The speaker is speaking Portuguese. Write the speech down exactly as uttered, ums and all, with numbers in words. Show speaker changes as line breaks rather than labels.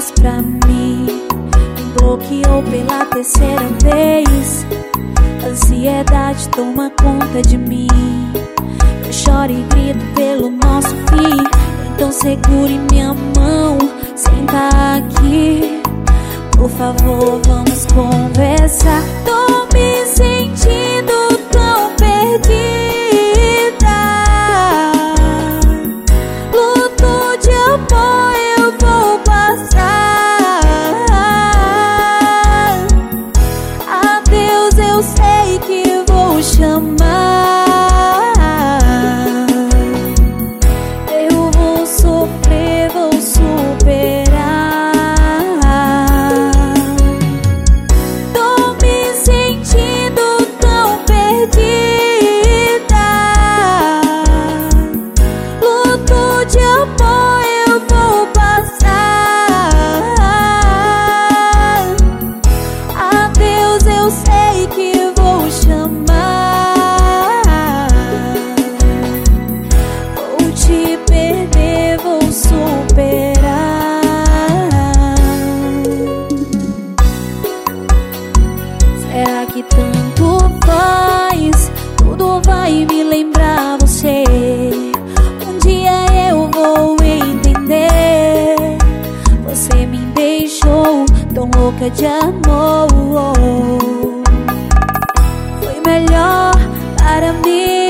fez pra mim. Me bloqueou pela terceira vez. Ansiedade toma conta de mim. Eu choro e grito pelo nosso fim. Então segure minha mão, senta aqui. Por favor, vamos conversar. Tô me sentindo tão perdida. Luto de amor eu vou passar. A Deus eu sei que vou chamar. Eu vou sofrer, vou superar. Tô me sentindo tão perdida. Luto de amor eu vou passar. A Deus eu sei que vou chamar. Vou te perder, vou superar. Será que tanto faz? Tudo vai me lembrar você. Um dia eu vou entender. Você me deixou tão louca de amor. Foi melhor para mim.